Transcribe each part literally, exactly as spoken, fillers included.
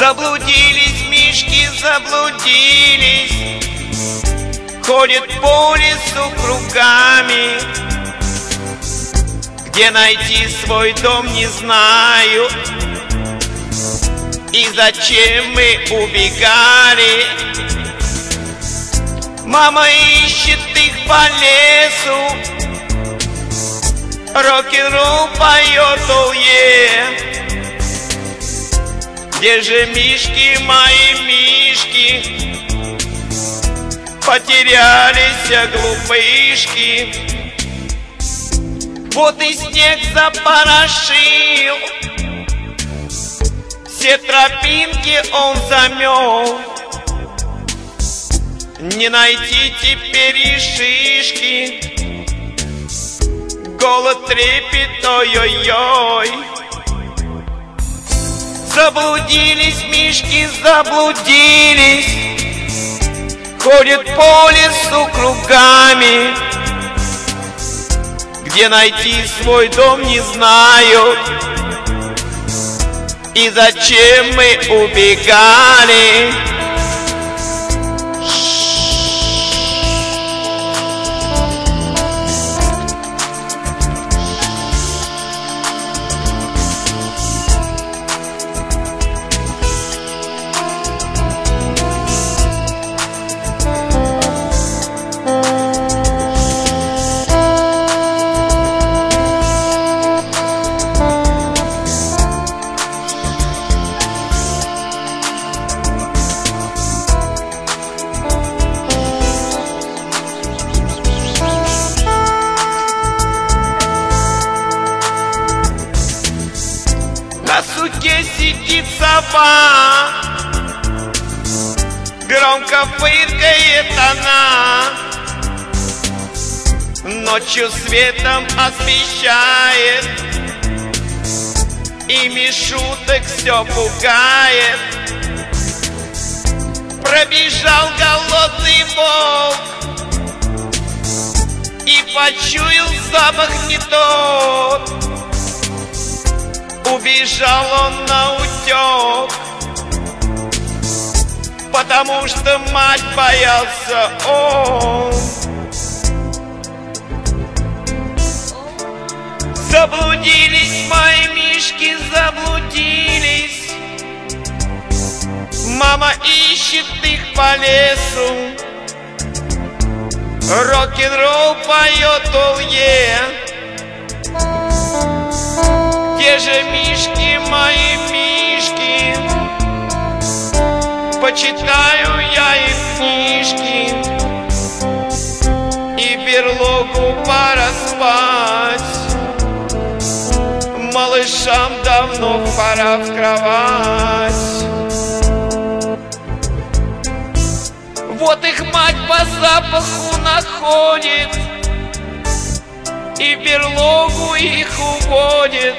Заблудились мишки, заблудились, ходят по лесу кругами. Где найти свой дом, не знаю. И зачем мы убегали? Мама ищет их по лесу, рок-н-ролл поет, оу-е. Где же мишки, мои мишки? Потерялись глупышки. Вот и снег запорошил, все тропинки он замел. Не найти теперь и шишки, голод трепет, ой-ой-ой. Заблудились мишки, заблудились, ходят по лесу кругами. Где найти свой дом, не знаю. И зачем мы убегали? На суке сидит сова, громко фыркает она, ночью светом освещает и мишуток все пугает. Пробежал голодный волк и почуял запах не тот. Убежал он наутек, потому что мать боялся он. Заблудились мои мишки, заблудились, мама ищет их по лесу, рок-н-ролл поет, оу-е. Где же мишки, мои мишки? Почитаю я их книжки, и берлогу пора спать. Малышам давно пора в кровать. Вот их мать по запаху находит и в берлогу их уводит.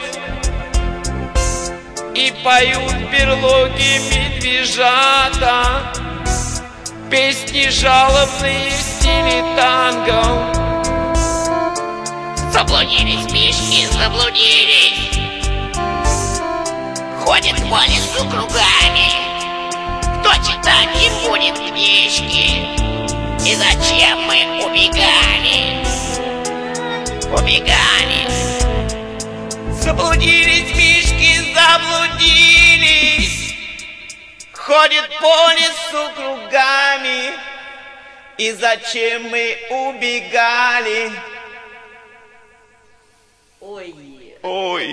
И поют в берлоге медвежата песни жалобные в стиле танго. Заблудились мишки, заблудились, ходят по лесу кругами. Кто читать им будет книжки? И зачем мы убегали? Убегали. Заблудились мишки, заблудились, ходят по лесу кругами. И зачем мы убегали? Ой. Ой.